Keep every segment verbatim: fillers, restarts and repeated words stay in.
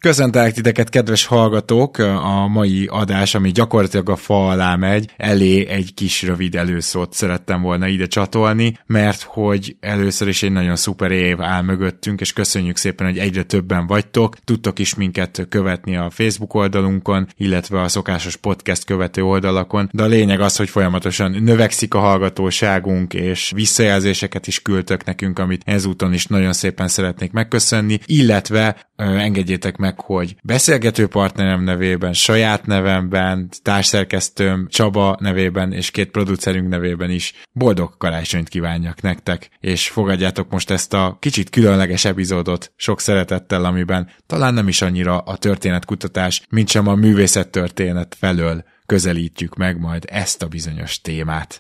Köszöntelek titeket, kedves hallgatók! A mai adás, ami gyakorlatilag a fa alá megy, elé egy kis rövid előszót szerettem volna ide csatolni, mert hogy először is egy nagyon szuper év áll mögöttünk, és köszönjük szépen, hogy egyre többen vagytok. Tudtok is minket követni a Facebook oldalunkon, illetve a szokásos podcast követő oldalakon, de a lényeg az, hogy folyamatosan növekszik a hallgatóságunk, és visszajelzéseket is küldtök nekünk, amit ezúton is nagyon szépen szeretnék megköszönni, illetve ö, engedjétek meg, hogy beszélgető partnerem nevében, saját nevemben, társszerkesztőm Csaba nevében és két producerünk nevében is boldog karácsonyt kívánjak nektek, és fogadjátok most ezt a kicsit különleges epizódot sok szeretettel, amiben talán nem is annyira a történetkutatás, mint sem a művészettörténet felől közelítjük meg majd ezt a bizonyos témát.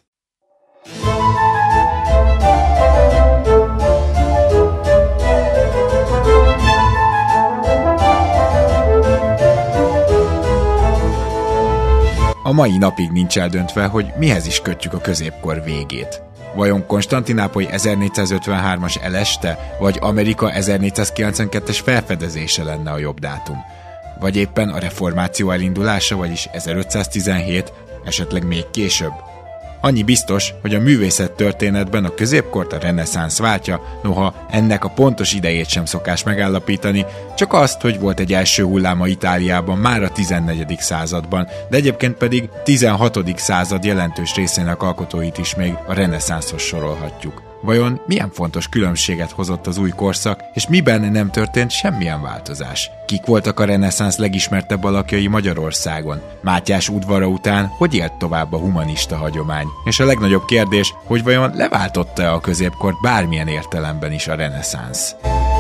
A mai napig nincs eldöntve, hogy mihez is kötjük a középkor végét. Vajon Konstantinápoly ezernégyszázötvenhármas eleste, vagy Amerika ezernégyszázkilencvenkettes felfedezése lenne a jobb dátum? Vagy éppen a reformáció elindulása, vagyis ezerötszáztizenhét, esetleg még később? Annyi biztos, hogy a művészettörténetben a középkort a reneszánsz váltja, noha ennek a pontos idejét sem szokás megállapítani, csak azt, hogy volt egy első hulláma Itáliában már a tizennegyedik században, de egyébként pedig tizenhatodik század jelentős részének alkotóit is még a reneszánszhoz sorolhatjuk. Vajon milyen fontos különbséget hozott az új korszak, és miben nem történt semmilyen változás? Kik voltak a reneszánsz legismertebb alakjai Magyarországon? Mátyás udvara után hogy élt tovább a humanista hagyomány? És a legnagyobb kérdés, hogy vajon leváltotta a középkort bármilyen értelemben is a reneszánsz?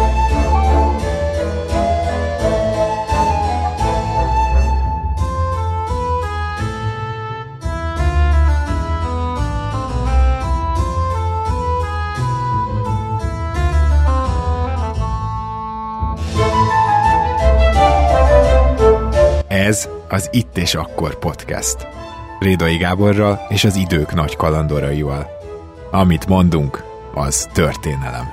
Ez az Itt és Akkor podcast. Rédai Gáborral és az idők nagy kalandoraival. Amit mondunk, az történelem.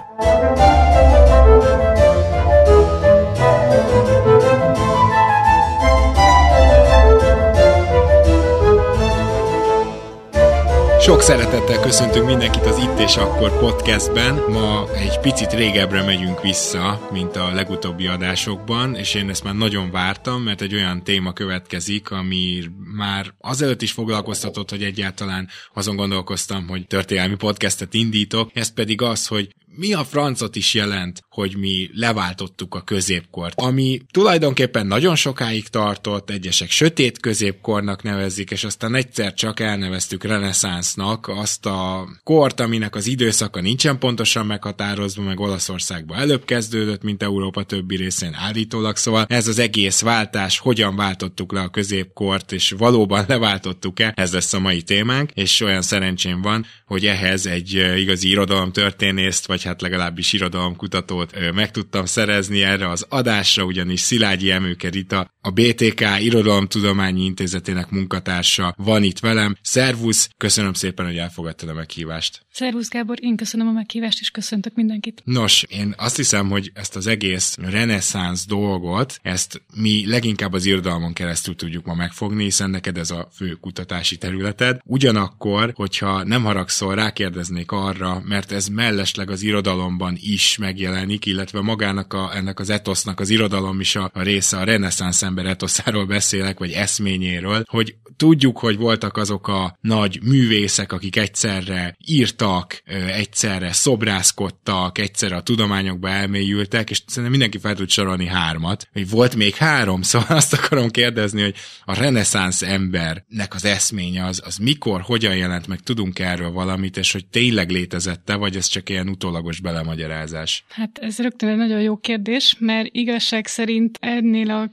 Sok szeretettel köszöntünk mindenkit az Itt és Akkor podcastben. Ma egy picit régebbre megyünk vissza, mint a legutóbbi adásokban, és én ezt már nagyon vártam, mert egy olyan téma következik, ami már azelőtt is foglalkoztatott, hogy egyáltalán azon gondolkoztam, hogy történelmi podcastet indítok, ez pedig az, hogy mi a francot is jelent, hogy mi leváltottuk a középkort, ami tulajdonképpen nagyon sokáig tartott, egyesek sötét középkornak nevezik, és aztán egyszer csak elneveztük reneszánsznak azt a kort, aminek az időszaka nincsen pontosan meghatározva, meg Olaszországban előbb kezdődött, mint Európa többi részén állítólag, szóval ez az egész váltás, hogyan váltottuk le a középkort, és valóban leváltottuk-e, ez lesz a mai témánk, és olyan szerencsém van, hogy ehhez egy igazi irodalomtörténészt, vagy hát legalábbis irodalomkutatót meg tudtam szerezni erre az adásra, ugyanis Szilágyi Emőke Rita, a bé té ká Irodalomtudományi Intézetének munkatársa van itt velem. Szervusz, köszönöm szépen, hogy elfogadtad a meghívást. Szervusz Gábor, én köszönöm a meghívást, és köszöntök mindenkit. Nos, én azt hiszem, hogy ezt az egész reneszánsz dolgot, ezt mi leginkább az irodalmon keresztül tudjuk ma megfogni, hiszen neked ez a fő kutatási területed. Ugyanakkor, hogyha nem haragszol, rákérdeznék arra, mert ez mellesleg az irodalomban is megjelenik, illetve magának a, ennek az etosznak az irodalom is a, a része, a reneszánsz ember etoszáról beszélek, vagy eszményéről, hogy tudjuk, hogy voltak azok a nagy művészek, akik egyszerre írtak, egyszerre szobrászkodtak, egyszerre a tudományokba elmélyültek, és szerintem mindenki fel tud sorolni hármat, hogy volt még három, szóval azt akarom kérdezni, hogy a reneszánsz embernek az eszménye az, az mikor, hogyan jelent meg, tudunk erről valamit, és hogy tényleg létezette, vagy ez csak ilyen utólagos belemagyarázás? Hát ez rögtön egy nagyon jó kérdés, mert igazság szerint ennél a kérdésnél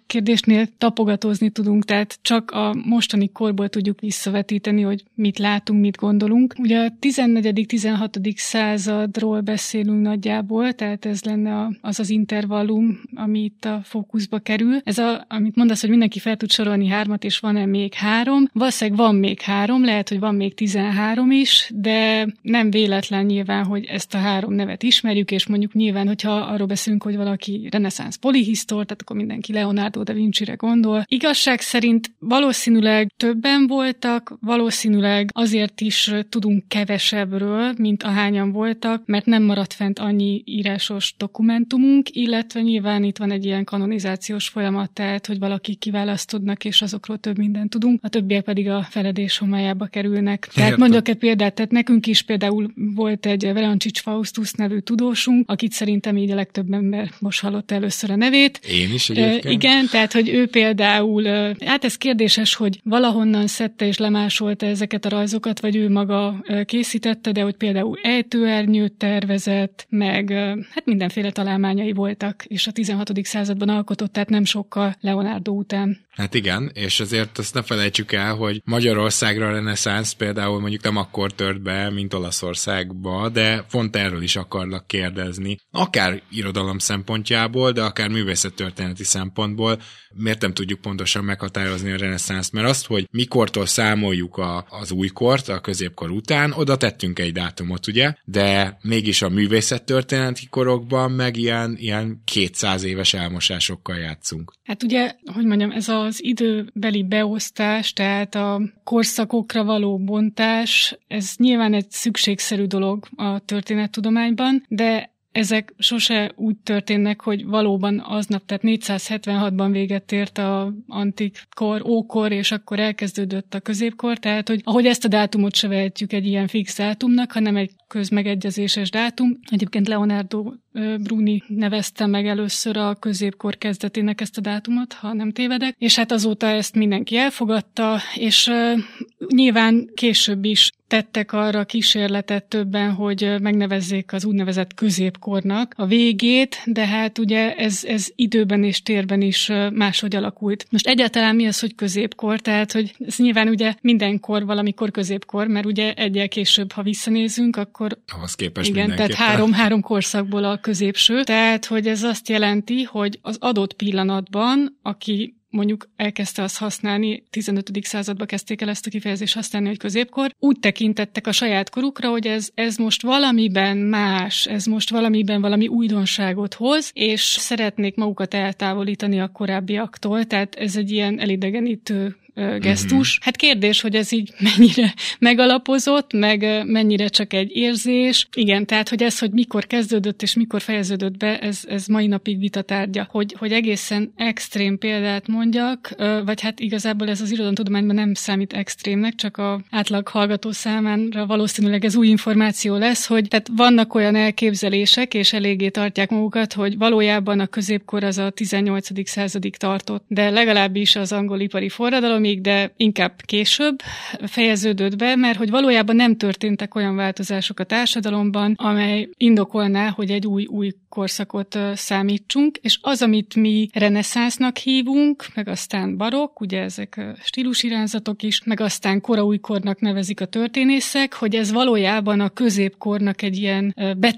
képnél tapogatózni tudunk, tehát csak a mostani korból tudjuk visszavetíteni, hogy mit látunk, mit gondolunk. Ugye a tizennegyedik-tizenhatodik századról beszélünk nagyjából, tehát ez lenne az az intervallum, ami itt a fókuszba kerül. Ez a, amit mondasz, hogy mindenki fel tud sorolni hármat, és van-e még három? Valószínűleg van még három, lehet, hogy van még tizenhárom is, de nem véletlen nyilván, hogy ezt a három nevet ismerjük, és mondjuk nyilván, hogyha arról beszélünk, hogy valaki reneszánsz polihisztor, tehát akkor mindenki Leonardo da Vincire gondol. Igazság szerint valószínűleg többen voltak, valószínűleg azért is tudunk kevesebbről, mint ahányan voltak, mert nem maradt fent annyi írásos dokumentumunk, illetve nyilván itt van egy ilyen kanonizációs folyamat, tehát, hogy valaki kiválasztodnak, és azokról több mindent tudunk, a többiek pedig a feledés homályába kerülnek. Tehát mondjuk egy példát, tehát nekünk is például volt egy Verancsics Faustus nevű tudósunk, akit szerintem így a legtöbb ember most hallotta először a nevét. Én is egyébként. E, igen, tehát, hogy ő például, hát ez kérdéses, hogy valahonnan szedte és lemásolta ezeket a rajzokat, vagy ő maga készítette, de hogy például ejtőernyőt tervezett, meg hát mindenféle találmányai voltak, és a tizenhatodik században alkotott, tehát nem sokkal Leonardo után. Hát igen, és azért azt ne felejtsük el, hogy Magyarországra a reneszánsz például mondjuk nem akkor tört be, mint Olaszországba, de pont erről is akarlak kérdezni. Akár irodalom szempontjából, de akár művészettörténeti szempontból miért nem tudjuk pontosan meghatározni a reneszánszt, mert azt, hogy mikortól számoljuk a, az újkort, a középkor után, oda tettünk egy dátumot, ugye, de mégis a művészettörténeti korokban meg ilyen, ilyen kétszáz éves elmosásokkal játszunk. Hát ugye, hogy mondjam, ez az időbeli beosztás, tehát a korszakokra való bontás, ez nyilván egy szükségszerű dolog a történettudományban, de ezek sose úgy történnek, hogy valóban aznap, tehát négyszázhetvenhatban véget ért a antik kor, ókor, és akkor elkezdődött a középkor, tehát hogy ahogy ezt a dátumot se vehetjük egy ilyen fix dátumnak, hanem egy közmegegyezéses dátum. Egyébként Leonardo Bruni nevezte meg először a középkor kezdetének ezt a dátumot, ha nem tévedek, és hát azóta ezt mindenki elfogadta, és uh, nyilván később is tettek arra kísérletet többen, hogy megnevezzék az úgynevezett középkornak a végét, de hát ugye ez, ez időben és térben is máshogy alakult. Most egyáltalán mi az, hogy középkor? Tehát, hogy ez nyilván ugye mindenkor valamikor középkor, mert ugye egyel később, ha visszanézünk, akkor ahhoz képest igen, tehát három, három korszakból a középső. Tehát, hogy ez azt jelenti, hogy az adott pillanatban, aki mondjuk elkezdte azt használni, tizenötödik században kezdték el ezt a kifejezést használni, hogy középkor, úgy tekintettek a saját korukra, hogy ez, ez most valamiben más, ez most valamiben valami újdonságot hoz, és szeretnék magukat eltávolítani a korábbiaktól, tehát ez egy ilyen elidegenítő gesztus. Hát kérdés, hogy ez így mennyire megalapozott, meg mennyire csak egy érzés. Igen, tehát, hogy ez, hogy mikor kezdődött és mikor fejeződött be, ez, ez mai napig vitatárgya. Hogy, hogy egészen extrém példát mondjak, vagy hát igazából ez az irodalomtudományban nem számít extrémnek, csak a átlag hallgató számára valószínűleg ez új információ lesz, hogy tehát vannak olyan elképzelések, és eléggé tartják magukat, hogy valójában a középkor az a tizennyolcadik századig tartott, de legalábbis az angol ipari forradalom, de inkább később fejeződött be, mert hogy valójában nem történtek olyan változások a társadalomban, amely indokolná, hogy egy új, új korszakot számítsunk, és az, amit mi reneszánsznak hívunk, meg aztán barokk, ugye ezek stílusirányzatok is, meg aztán koraújkornak nevezik a történészek, hogy ez valójában a középkornak egy ilyen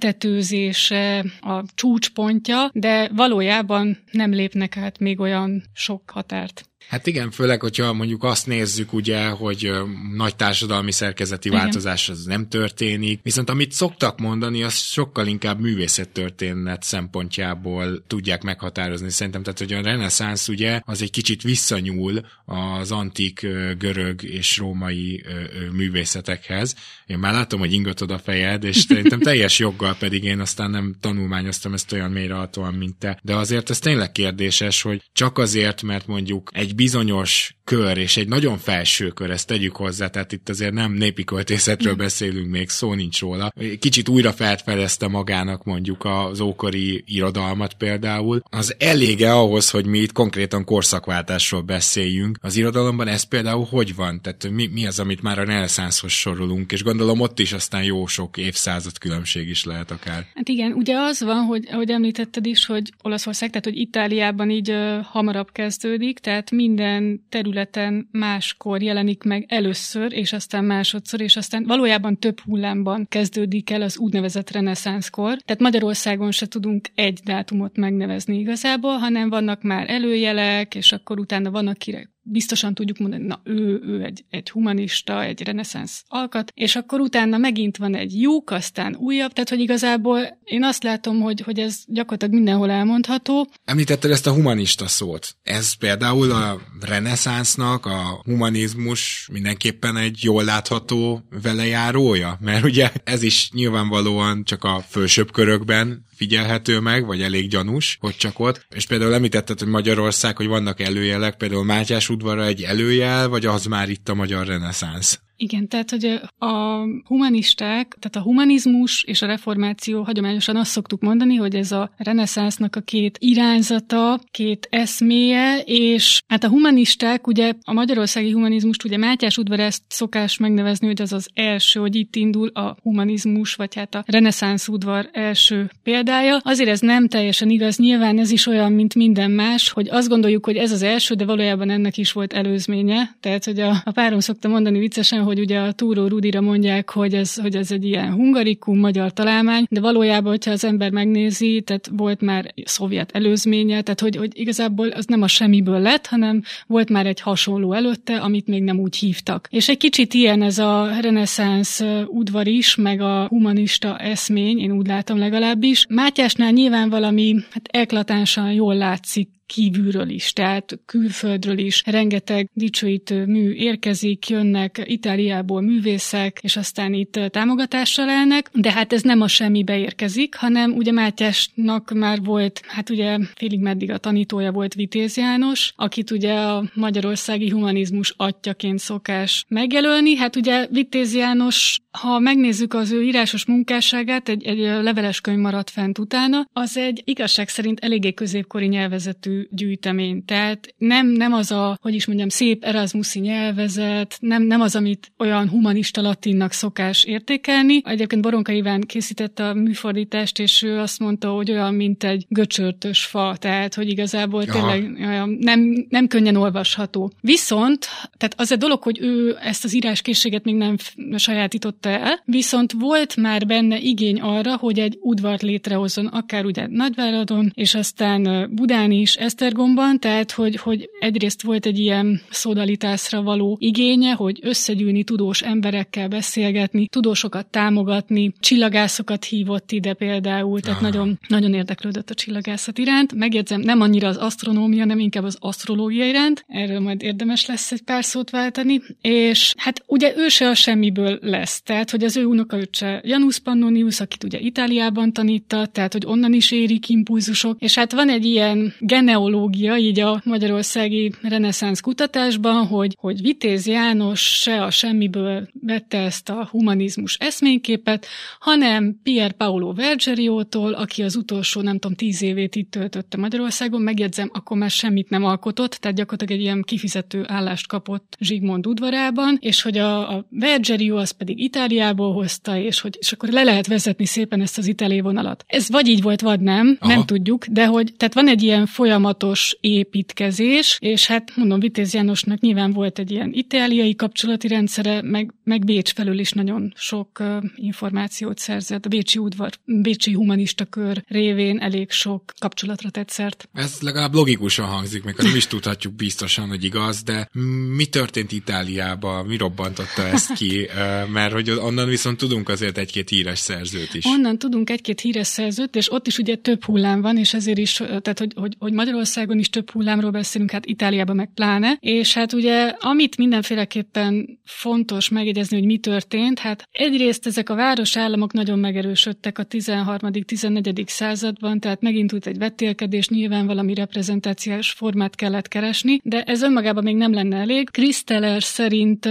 betetőzése, a csúcspontja, de valójában nem lépnek át még olyan sok határt. Hát igen, főleg, hogyha mondjuk azt nézzük, ugye, hogy ö, nagy társadalmi szerkezeti igen. változás az nem történik, viszont amit szoktak mondani, az sokkal inkább művészettörténet szempontjából tudják meghatározni. Szerintem, tehát, hogy a reneszánsz ugye az egy kicsit visszanyúl az antik ö, görög és római ö, ö, művészetekhez. Én már látom, hogy ingatod a fejed, és szerintem teljes joggal, pedig én aztán nem tanulmányoztam ezt olyan mélyrehatóan, mint te. De azért ez tényleg kérdéses, hogy csak azért, mert mondjuk egy bizonyos kör, és egy nagyon felső kör, ezt tegyük hozzá, tehát itt azért nem népi költészetről beszélünk, még szó nincs róla. Kicsit újra felfedezte magának mondjuk az ókori irodalmat például. Az elége ahhoz, hogy mi itt konkrétan korszakváltásról beszéljünk. Az irodalomban ez például hogy van? Tehát mi, mi az, amit már a reneszánszhoz sorolunk, és gondolom ott is aztán jó sok évszázad különbség is lehet akár. Hát igen, ugye az van, hogy ahogy említetted is, hogy Olaszország, tehát hogy Itáliában így uh, hamarabb kezdődik, tehát minden területen máskor jelenik meg először, és aztán másodszor, és aztán valójában több hullámban kezdődik el az úgynevezett reneszánszkor. Tehát Magyarországon se tudunk egy dátumot megnevezni igazából, hanem vannak már előjelek, és akkor utána van, akire biztosan tudjuk mondani, na ő, ő egy, egy humanista, egy reneszánsz alkat, és akkor utána megint van egy lyuk, aztán újabb, tehát hogy igazából én azt látom, hogy, hogy ez gyakorlatilag mindenhol elmondható. Említetted ezt a humanista szót. Ez például a reneszánsznak, a humanizmus mindenképpen egy jól látható velejárója, mert ugye ez is nyilvánvalóan csak a fölsőbb körökben figyelhető meg, vagy elég gyanús, hogy csak ott. És például említetted, hogy Magyarország, hogy vannak előjelek, például Mátyás udvara egy előjel, vagy az már itt a magyar reneszánsz? Igen, tehát, hogy a humanisták, tehát a humanizmus és a reformáció hagyományosan azt szoktuk mondani, hogy ez a reneszánsznak a két irányzata, két eszméje, és hát a humanisták, ugye a magyarországi humanizmust, ugye Mátyás udvar ezt szokás megnevezni, hogy az az első, hogy itt indul a humanizmus, vagy hát a reneszánsz udvar első példája. Azért ez nem teljesen igaz, nyilván ez is olyan, mint minden más, hogy azt gondoljuk, hogy ez az első, de valójában ennek is volt előzménye. Tehát, hogy a, a párom szokta mondani viccesen, hogy ugye a Túró Rudira mondják, hogy ez, hogy ez egy ilyen hungarikum, magyar találmány, de valójában, hogyha az ember megnézi, tehát volt már szovjet előzménye, tehát hogy, hogy igazából az nem a semmiből lett, hanem volt már egy hasonló előtte, amit még nem úgy hívtak. És egy kicsit ilyen ez a reneszánsz udvar is, meg a humanista eszmény, én úgy látom legalábbis. Mátyásnál nyilván valami hát eklatánsan jól látszik kívülről is, tehát külföldről is rengeteg dicsőítő mű érkezik, jönnek Itáliából művészek, és aztán itt támogatással elnek, de hát ez nem a semmibe érkezik, hanem ugye Mátyásnak már volt, hát ugye félig meddig a tanítója volt Vitéz János, akit ugye a magyarországi humanizmus atyjaként szokás megjelölni. Hát ugye Vitéz János, ha megnézzük az ő írásos munkásságát, egy, egy leveles könyv maradt fent utána, az egy igazság szerint eléggé középkori nyelvezetű gyűjtemény. Tehát nem, nem az a, hogy is mondjam, szép erasmuszi nyelvezet, nem, nem az, amit olyan humanista latinnak szokás értékelni. Egyébként Boronka Iván készítette a műfordítást, és ő azt mondta, hogy olyan, mint egy göcsörtös fa, tehát, hogy igazából ja. tényleg olyan, nem, nem könnyen olvasható. Viszont, tehát az a dolog, hogy ő ezt az íráskészséget még nem sajátította el, viszont volt már benne igény arra, hogy egy udvart létrehozzon, akár ugye Nagyváradon, és aztán Budán is, Esztergomban, tehát hogy, hogy egyrészt volt egy ilyen szodalitásra való igénye, hogy összegyűlni tudós emberekkel beszélgetni, tudósokat támogatni, csillagászokat hívott ide például, tehát nagyon, nagyon érdeklődött a csillagászat iránt. Megjegyzem, nem annyira az asztronómia, nem inkább az asztrológia iránt, erről majd érdemes lesz egy pár szót váltani, és hát ugye ő se a semmiből lesz, tehát hogy az ő unokaöccse Janus Pannonius, akit ugye Itáliában tanított, tehát hogy onnan is érik impulzusok, és hát van egy ilyen genealógia így a magyarországi reneszánsz kutatásban, hogy, hogy Vitéz János se a semmiből vette ezt a humanizmus eszményképet, hanem Pier Paolo Vergeriótól, aki az utolsó, nem tudom, tíz évét itt töltötte Magyarországon, megjegyzem, akkor már semmit nem alkotott, tehát gyakorlatilag egy ilyen kifizető állást kapott Zsigmond udvarában, és hogy a, a Vergerió az pedig Itáliából hozta, és hogy és akkor le lehet vezetni szépen ezt az itáliai vonalat. Ez vagy így volt, vagy nem, Aha. nem tudjuk, de hogy tehát van egy ilyen folyamatos építkezés, és hát mondom, Vitéz Jánosnak nyilván volt egy ilyen itáliai kapcsolati rendszere, meg, meg Bécs felől is nagyon sok uh, információt szerzett. A bécsi udvar, bécsi humanista kör révén elég sok kapcsolatra tett szert. Ez legalább logikusan hangzik, meg nem is tudhatjuk biztosan, hogy igaz, de mi történt Itáliában, mi robbantotta ezt ki? Mert hogy onnan viszont tudunk azért egy-két híres szerzőt is. Onnan tudunk egy-két híres szerzőt, és ott is ugye több hullám van, és ezért is, tehát hogy, hogy, hogy Magyarországon is több hullámról beszélünk, hát Itáliában meg pláne, és hát ugye, amit mindenféleképpen fontos megjegyezni, hogy mi történt, hát egyrészt ezek a városállamok nagyon megerősödtek a tizenharmadik tizennegyedik században, tehát megindult egy vetélkedés, nyilván valami reprezentációs formát kellett keresni, de ez önmagában még nem lenne elég. Kriszteller szerint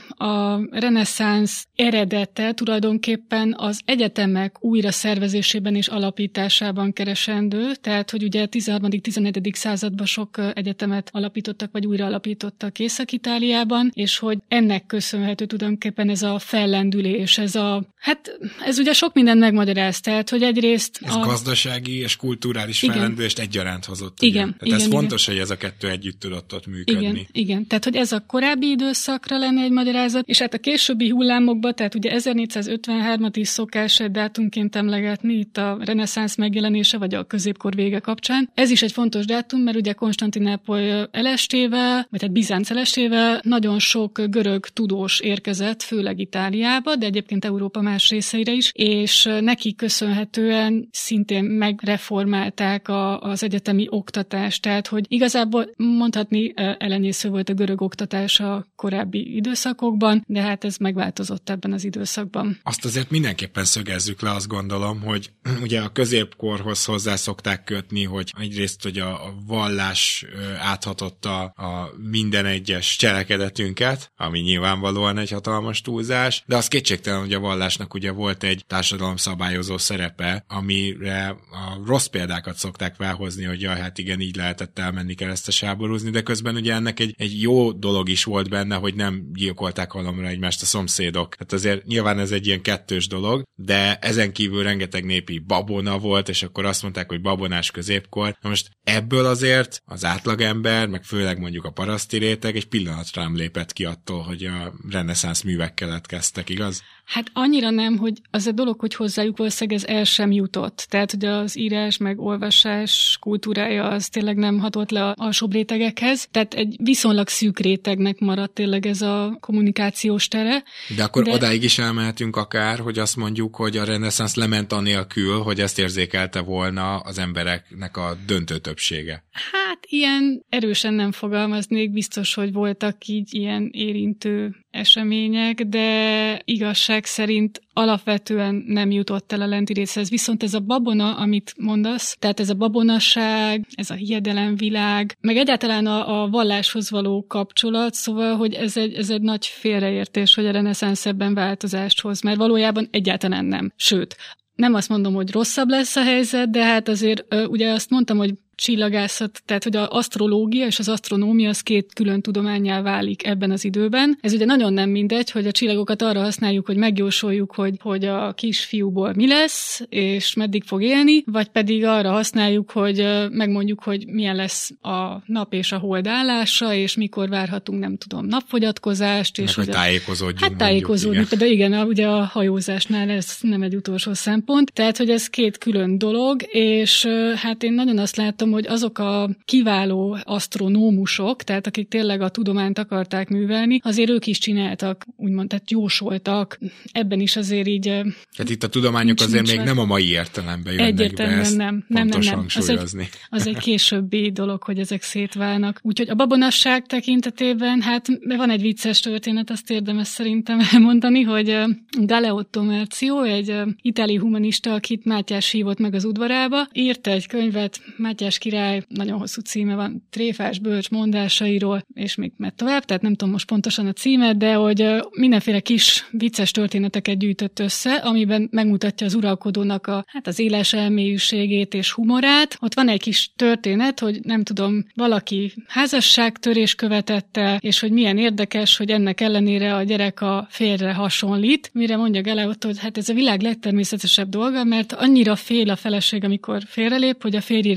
a reneszánsz eredete tulajdonképpen az egyetemek újra szervezésében és alapításában keresendő, tehát hogy ugye a tizenharmadik tizennegyedik században sok egyetemet alapítottak, vagy újra alapítottak Észak-Itáliában, és hogy ennek köszönhető tulajdonképpen ez a fellendülés, ez a, hát ez ugye sok mindent megmagyaráz, tehát hogy egyrészt ez a... gazdasági és kulturális igen. fellendülést egyaránt hozott. Igen. Tehát igen, ez igen. fontos, hogy ez a kettő együtt tudott ott működni. Igen, igen. Tehát, hogy ez a korábbi időszakra lenne egy magyarázat, és hát a későbbi hullámokban, tehát ugye ezernégyszázötvenhármat is szokás egy dátumként emlegetni, itt a reneszánsz megjelenése, vagy a középkor vége kapcsán. Ez is egy fontos dátum, mert ugye Konstantinápoly elestével, vagy hát Bizánc elestével nagyon sok görög tudós érkezett, főleg Itáliába, de egyébként Európa más részeire is, és neki köszönhetően szintén megreformálták a, az egyetemi oktatást. Tehát, hogy igazából mondhatni elenyésző volt a görög oktatás a korábbi időszakokban, de hát ez megváltozott ebben az időszakban. Azt azért mindenképpen szögezzük le, azt gondolom, hogy ugye a középkorhoz hozzá szokták kötni, hogy egyrészt, hogy a, a vallás áthatotta a minden egyes cselekedetünket, ami nyilvánvalóan egy hatalmas túlzás, de az kétségtelen, hogy a vallásnak ugye volt egy társadalomszabályozó szerepe, amire a rossz példákat szokták felhozni, hogy jaj, hát igen, így lehetett elmenni keresztes háborúzni, de közben ugye ennek egy, egy jó dolog is volt benne, hogy nem gyilkolták halomra egymást a szomszédok. Hát azért nyilván ez egy ilyen kettős dolog, de ezen kívül rengeteg népi babona volt, és akkor azt mondták, hogy babonás középkor. Na most ebből azért az átlagember, meg főleg mondjuk a paraszti réteg egy pillanatra nem lépett ki attól, hogy a reneszánsz művek keletkeztek, igaz? Hát annyira nem, hogy az a dolog, hogy hozzájuk valószínűleg ez el sem jutott. Tehát, hogy az írás meg olvasás kultúrája az tényleg nem hatott le a alsóbb rétegekhez. Tehát egy viszonylag szűk rétegnek maradt tényleg ez a kommunikációs tere. De akkor de... odáig is elmehetünk akár, hogy azt mondjuk, hogy a reneszánsz lement anélkül, hogy ezt érzékelte volna az embereknek a döntő többsége. Hát ilyen erősen nem fogalmaznék, biztos, hogy voltak így ilyen érintő események, de igazság szerint alapvetően nem jutott el a lenti részhez. Viszont ez a babona, amit mondasz, tehát ez a babonasság, ez a hiedelemvilág, meg egyáltalán a, a valláshoz való kapcsolat, szóval, hogy ez egy, ez egy nagy félreértés, hogy a reneszánsz ebben változást hoz, mert valójában egyáltalán nem. Sőt, nem azt mondom, hogy rosszabb lesz a helyzet, de hát azért ugye azt mondtam, hogy csillagászat, tehát hogy az asztrológia és az asztronómia az két külön tudománnyá válik ebben az időben. Ez ugye nagyon nem mindegy, hogy a csillagokat arra használjuk, hogy megjósoljuk, hogy, hogy a kisfiúból mi lesz, és meddig fog élni, vagy pedig arra használjuk, hogy megmondjuk, hogy milyen lesz a nap és a hold állása, és mikor várhatunk, nem tudom, napfogyatkozást. És meg, hogy tájékozódjunk. Hát tájékozódni, de igen, ugye a hajózásnál ez nem egy utolsó szempont. Tehát, hogy ez két külön dolog, és hát én nagyon azt látom, hogy azok a kiváló asztronómusok, tehát akik tényleg a tudományt akarták művelni, azért ők is csináltak, úgymond, tehát jósoltak. Ebben is azért így... Tehát itt a tudományok azért még nem a mai értelemben jönnek egyértelműen be, ezt nem, nem, nem, nem. Az egy, az egy későbbi dolog, hogy ezek szétválnak. Úgyhogy a babonasság tekintetében, hát van egy vicces történet, azt érdemes szerintem elmondani, hogy Galeotto Marcio, egy itáli humanista, akit Mátyás hívott meg az udvarába, írta egy könyvet, Mátyás király, nagyon hosszú címe van, tréfás bölcs mondásairól, és még megy tovább, tehát nem tudom most pontosan a címet, de hogy mindenféle kis vicces történeteket gyűjtött össze, amiben megmutatja az uralkodónak a, hát az éles elmélyűségét és humorát. Ott van egy kis történet, hogy nem tudom, valaki házasságtörés követett el, és hogy milyen érdekes, hogy ennek ellenére a gyerek a férjre hasonlít, mire mondja Galeotto, hogy hát ez a világ legtermészetesebb dolga, mert annyira fél a feleség, amikor félrelép, hogy a férjére gondol,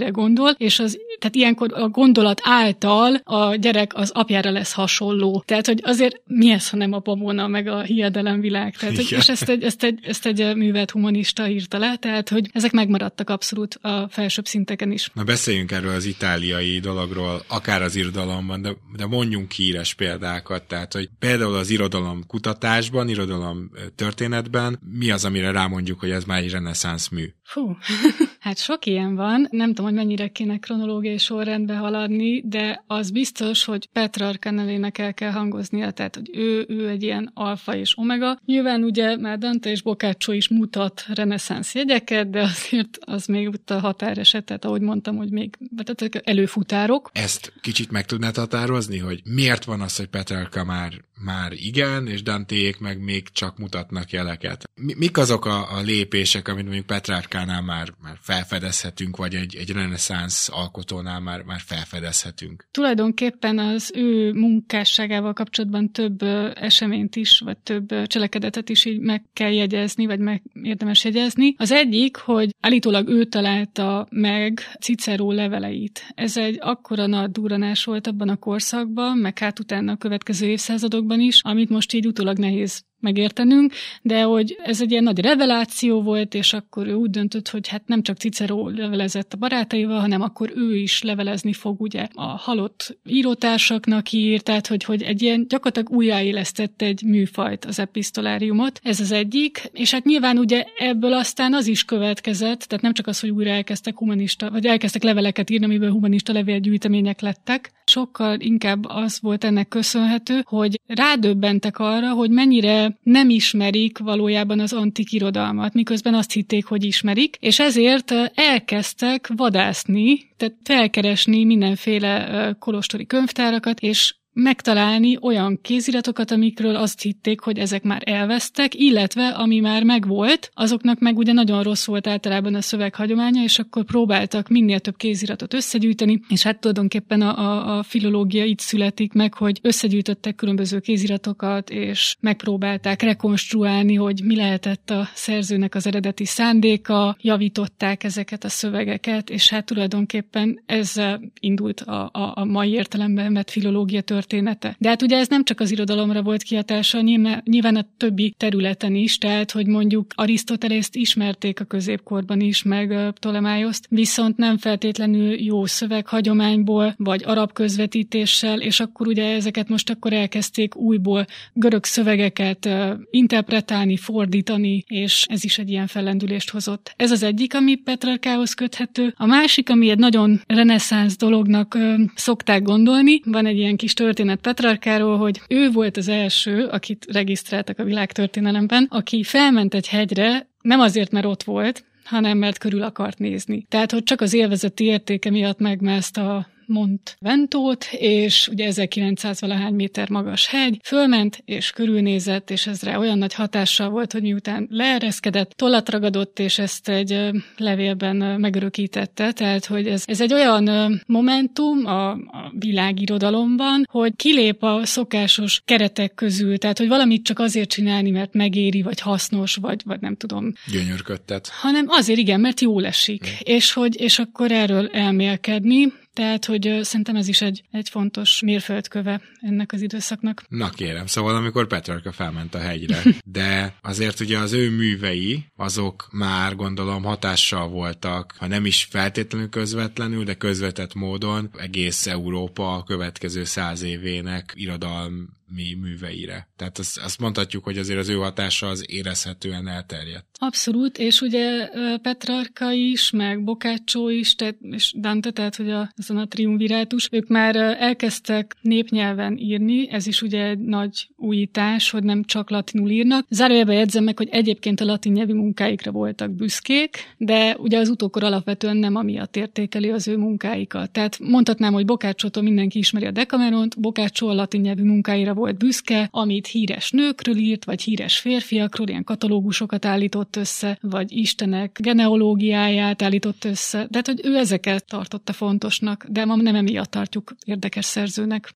gondol, és az, tehát ilyenkor a gondolat által a gyerek az apjára lesz hasonló. Tehát, hogy azért mi ez, ha nem a babona, meg a hiedelemvilág. Tehát, hogy, és ezt egy, ezt, egy, ezt egy művelt humanista írta le, tehát, hogy ezek megmaradtak abszolút a felsőbb szinteken is. Na beszéljünk erről az itáliai dologról, akár az irodalomban, de, de mondjunk híres példákat, tehát, hogy például az irodalom kutatásban, irodalom történetben mi az, amire rámondjuk, hogy ez már egy reneszánsz mű? Fú, hát sok ilyen van. Nem tudom, hogy mennyire kéne kronológiai sorrendbe haladni, de az biztos, hogy Petrarca nevének el kell hangoznia, tehát, hogy ő, ő egy ilyen alfa és omega. Nyilván ugye már Dante és Boccaccio is mutat reneszánsz jegyeket, de azért az még ott a határeset, tehát ahogy mondtam, hogy még tehát előfutárok. Ezt kicsit meg tudnád határozni, hogy miért van az, hogy Petrarca már, már igen, és Dantéék meg még csak mutatnak jeleket? Mi, mik azok a, a lépések, amit mondjuk Petrarcánál már, már felfedezhetünk, vagy egy, egy reneszánsz alkotónál már, már felfedezhetünk? Tulajdonképpen az ő munkásságával kapcsolatban több eseményt is, vagy több cselekedetet is így meg kell jegyezni, vagy meg érdemes jegyezni. Az egyik, hogy állítólag ő találta meg Cicero leveleit. Ez egy akkora nagy durranás volt abban a korszakban, meg hát utána a következő évszázadokban is, amit most így utólag nehéz megértenünk, de hogy ez egy ilyen nagy reveláció volt, és akkor ő úgy döntött, hogy hát nem csak Cicero levelezett a barátaival, hanem akkor ő is levelezni fog ugye a halott írótársaknak ír, tehát hogy, hogy egy ilyen gyakorlatilag újjáélesztett egy műfajt, az episztoláriumot. Ez az egyik, és hát nyilván ugye ebből aztán az is következett, tehát nem csak az, hogy újra elkezdtek humanista, vagy elkezdtek leveleket írni, amiből humanista levélgyűjtemények lettek, sokkal inkább az volt ennek köszönhető, hogy rádöbbentek arra, hogy mennyire nem ismerik valójában az antik irodalmat, miközben azt hitték, hogy ismerik, és ezért elkezdtek vadászni, tehát felkeresni mindenféle kolostori könyvtárakat, és megtalálni olyan kéziratokat, amikről azt hitték, hogy ezek már elvesztek, illetve ami már megvolt, azoknak meg ugye nagyon rossz volt általában a szöveghagyománya, és akkor próbáltak minél több kéziratot összegyűjteni, és hát tulajdonképpen a, a, a filológia itt születik meg, hogy összegyűjtöttek különböző kéziratokat, és megpróbálták rekonstruálni, hogy mi lehetett a szerzőnek az eredeti szándéka, javították ezeket a szövegeket, és hát tulajdonképpen ezzel indult a, a, a mai értelemben vett filológia története. De hát ugye ez nem csak az irodalomra volt kihatása, nyilván a többi területen is, tehát hogy mondjuk Arisztotelészt ismerték a középkorban is, meg Ptolemájoszt, viszont nem feltétlenül jó szöveghagyományból, vagy arab közvetítéssel, és akkor ugye ezeket most akkor elkezdték újból görög szövegeket interpretálni, fordítani, és ez is egy ilyen fellendülést hozott. Ez az egyik, ami Petrarcához köthető. A másik, ami egy nagyon reneszánsz dolognak szokták gondolni, van egy ilyen kis történet Petrarcáról, hogy ő volt az első, akit regisztráltak a világtörténelemben, aki felment egy hegyre, nem azért, mert ott volt, hanem mert körül akart nézni. Tehát, hogy csak az élvezeti értéke miatt megmászta a Mont Ventót, és ugye ezerkilencszáz valahány méter magas hegy, fölment és körülnézett, és ezre olyan nagy hatással volt, hogy miután leereszkedett, tollat ragadott, és ezt egy levélben megörökítette, tehát hogy ez, ez egy olyan momentum a, a világirodalomban, hogy kilép a szokásos keretek közül, tehát hogy valamit csak azért csinálni, mert megéri, vagy hasznos, vagy, vagy nem tudom. Gyönyörködtet. Hanem azért igen, mert jól esik, mm. és, hogy, és akkor erről elmélkedni. Tehát, hogy szerintem ez is egy, egy fontos mérföldköve ennek az időszaknak. Na kérem, szóval amikor Petrarca felment a hegyre, de azért ugye az ő művei, azok már gondolom hatással voltak, ha nem is feltétlenül közvetlenül, de közvetett módon egész Európa a következő száz évének irodalmi műveire. Tehát azt, azt mondhatjuk, hogy azért az ő hatása az érezhetően elterjedt. Abszolút, és ugye Petrarca is, meg Boccaccio is, tehát, és Dante, tehát hogy a, azon a triumvirátus, ők már elkezdtek népnyelven írni, ez is ugye egy nagy újítás, hogy nem csak latinul írnak. Zárójelben jegyzem meg, hogy egyébként a latin nyelvi munkáikra voltak büszkék, de ugye az utókor alapvetően nem amiatt értékeli az ő munkáikat. Tehát mondhatnám, hogy Boccacciótól mindenki ismeri a Decameront, Boccaccio a latin nyelvi munkáira volt büszke, amit híres nőkről írt, vagy híres férfiakról, ilyen katalógusokat állított össze, vagy istenek genealógiáját állított össze. De hát, hogy ő ezeket tartotta fontosnak, de ma nem emiatt tartjuk érdekes szerzőnek.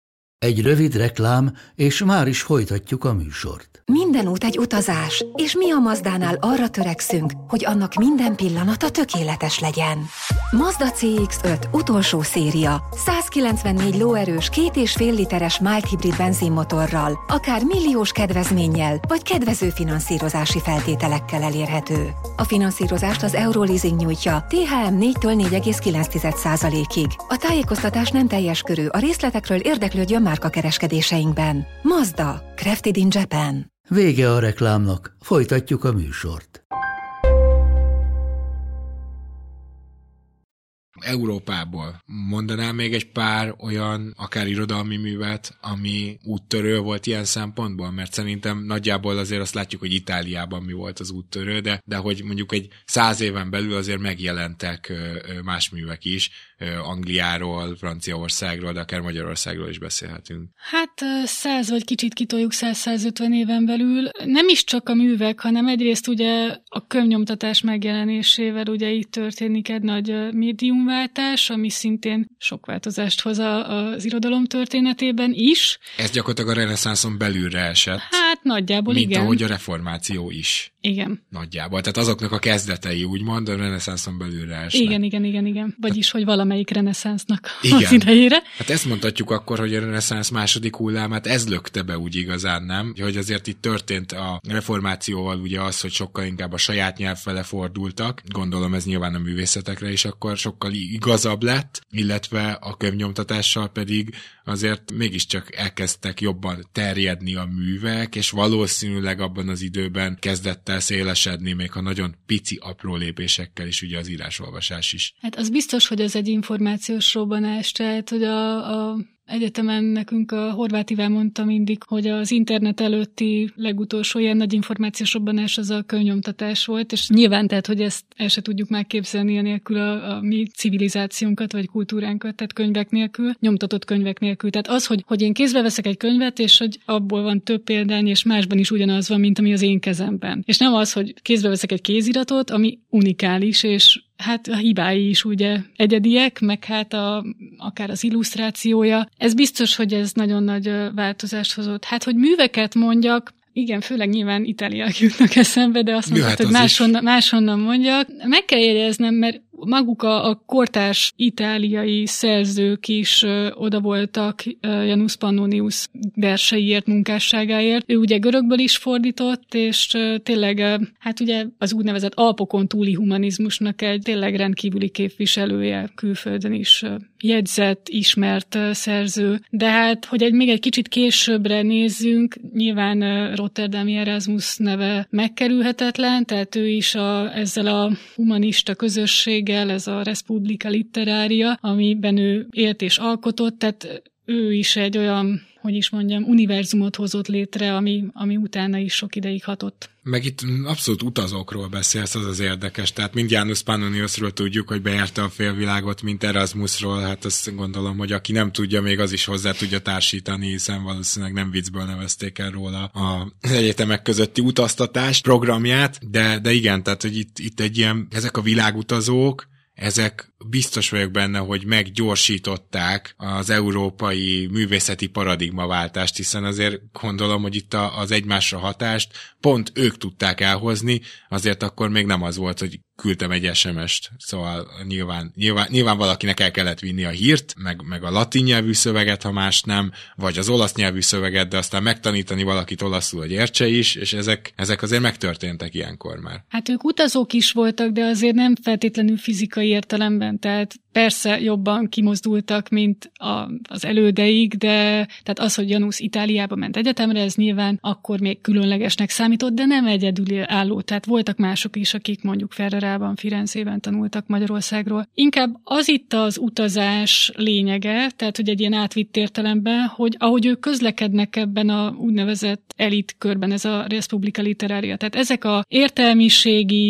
Egy rövid reklám, és már is folytatjuk a műsort. Minden út egy utazás, és mi a Mazdánál arra törekszünk, hogy annak minden pillanata tökéletes legyen. Mazda cé iksz öt utolsó széria, százkilencvennégy lóerős, két és fél literes mild hibrid benzinmotorral, akár milliós kedvezménnyel, vagy kedvező finanszírozási feltételekkel elérhető. A finanszírozást az Euroleasing nyújtja, té há em négytől négy egész kilenc százalékig. A tájékoztatás nem teljes körű, a részletekről érdeklődjön márkakereskedéseinkben. Mazda, crafted in Japan. Vége a reklámnak, folytatjuk a műsort. Európából mondanám még egy pár olyan, akár irodalmi művet, ami úttörő volt ilyen szempontból, mert szerintem nagyjából azért azt látjuk, hogy Itáliában mi volt az úttörő, de, de hogy mondjuk egy száz éven belül azért megjelentek más művek is, Angliáról, Franciaországról, de akár Magyarországról is beszélhetünk. Hát száz vagy kicsit kitoljuk száz-százötven éven belül. Nem is csak a művek, hanem egyrészt ugye a könyvnyomtatás megjelenésével ugye itt történik egy nagy médiumváltás, ami szintén sok változást hoz az irodalom történetében is. Ez gyakorlatilag a reneszánszon belülre esett. Hát nagyjából mint igen. Mint ahogy a reformáció is. Igen. Nagyjából. Tehát azoknak a kezdetei úgymond a reneszánszon belülre esnek. Igen, igen, igen, igen. Vagyis, hogy valamelyik reneszánsznak igen. az idejére. Hát ezt mondhatjuk akkor, hogy a reneszánsz második hullámát ez lökte be úgy igazán, nem? Hogy azért itt történt a reformációval ugye az, hogy sokkal inkább a saját nyelv fele fordultak. Gondolom ez nyilván a művészetekre is akkor sokkal igazabb lett, illetve a könyvnyomtatással pedig azért mégiscsak elkezdtek jobban terjedni a művek, és valószínűleg abban az időben kezdett el szélesedni, még ha nagyon pici, apró lépésekkel is ugye az írásolvasás is. Hát az biztos, hogy ez egy információs robbanás, tehát hogy a, a egyetemen nekünk a Horváth Iván mondta mindig, hogy az internet előtti legutolsó ilyen nagy információs robbanás az a könyvnyomtatás volt, és nyilván tehát, hogy ezt el se tudjuk megképzelni nélkül a, a mi civilizációnkat, vagy kultúránkat, tehát könyvek nélkül, nyomtatott könyvek nélkül. Tehát az, hogy, hogy én kézbe veszek egy könyvet, és hogy abból van több példány, és másban is ugyanaz van, mint ami az én kezemben. És nem az, hogy kézbe veszek egy kéziratot, ami unikális, és hát a hibái is ugye egyediek, meg hát a, akár az illusztrációja. Ez biztos, hogy ez nagyon nagy változást hozott. Hát, hogy műveket mondjak, igen, főleg nyilván Itáliák jutnak eszembe, de azt mondtad, hogy máshonnan, máshonnan mondjak. Meg kell jegyeznem, mert maguk a, a kortárs itáliai szerzők is ö, oda voltak ö, Janus Pannonius verseiért, munkásságáért. Ő ugye görögből is fordított, és ö, tényleg ö, hát ugye az úgynevezett Alpokon túli humanizmusnak egy tényleg rendkívüli képviselője, külföldön is ö, jegyzett, ismert ö, szerző. De hát, hogy egy még egy kicsit későbbre nézzünk, nyilván ö, Rotterdami Erasmus neve megkerülhetetlen, tehát ő is a, ezzel a humanista közösséggel, ez a Respublica Literaria, amiben ő élt és alkotott, tehát ő is egy olyan, hogy is mondjam, univerzumot hozott létre, ami, ami utána is sok ideig hatott. Meg itt abszolút utazókról beszélsz, az az érdekes. Tehát mind Janus Pannoniusról tudjuk, hogy bejárta a félvilágot, mint Erasmusról, hát azt gondolom, hogy aki nem tudja, még az is hozzá tudja társítani, hiszen valószínűleg nem viccből nevezték el róla az egyetemek közötti utaztatás programját, de, de igen, tehát hogy itt, itt egy ilyen, ezek a világutazók, ezek biztos vagyok benne, hogy meggyorsították az európai művészeti paradigmaváltást, hiszen azért gondolom, hogy itt az egymásra hatást pont ők tudták elhozni, azért akkor még nem az volt, hogy küldtem egy es em est, szóval nyilván, nyilván, nyilván valakinek el kellett vinni a hírt, meg, meg a latin nyelvű szöveget, ha más nem, vagy az olasz nyelvű szöveget, de aztán megtanítani valakit olaszul, hogy értse is, és ezek, ezek azért megtörténtek ilyenkor már. Hát ők utazók is voltak, de azért nem feltétlenül fizikai értelemben, tehát persze jobban kimozdultak, mint a, az elődeik, de tehát az, hogy Janus Itáliába ment egyetemre, ez nyilván akkor még különlegesnek számított, de nem egyedül álló. Tehát voltak mások is, akik mondjuk Ferrarában, Firenzében tanultak Magyarországról. Inkább az itt az utazás lényege, tehát hogy egy ilyen átvitt értelemben, hogy ahogy ők közlekednek ebben a úgynevezett elit körben, ez a Respublica Literaria. Tehát ezek a értelmiségi,